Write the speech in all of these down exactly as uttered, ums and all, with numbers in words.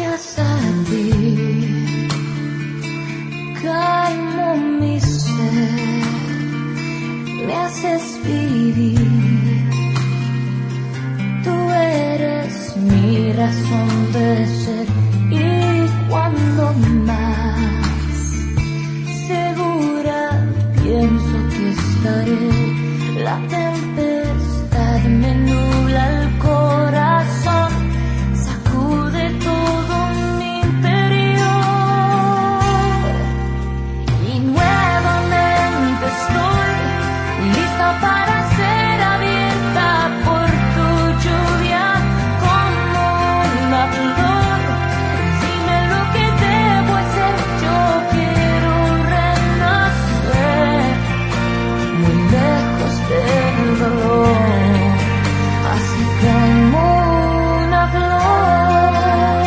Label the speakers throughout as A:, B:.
A: gracias a ti calmo mi ser, me haces vivir. Tú eres mi razón de ser y cuando más segura pienso que estaré, la tempestad me nubla el corazón, sacude todo mi interior y nuevamente estoy lista para ser abierta por tu lluvia como una flor. Dime lo que debo hacer, yo quiero renacer muy lejos del dolor, así como una flor.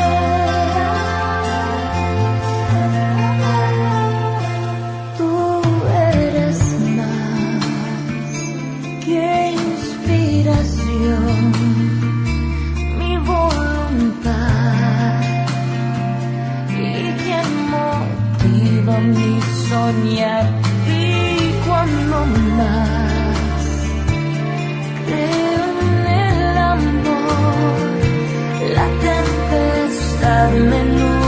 A: Tú eres más que inspiración, mi voluntad y quien motiva mi soñar. Y cuando más creo en el amor, la tempestad me nubla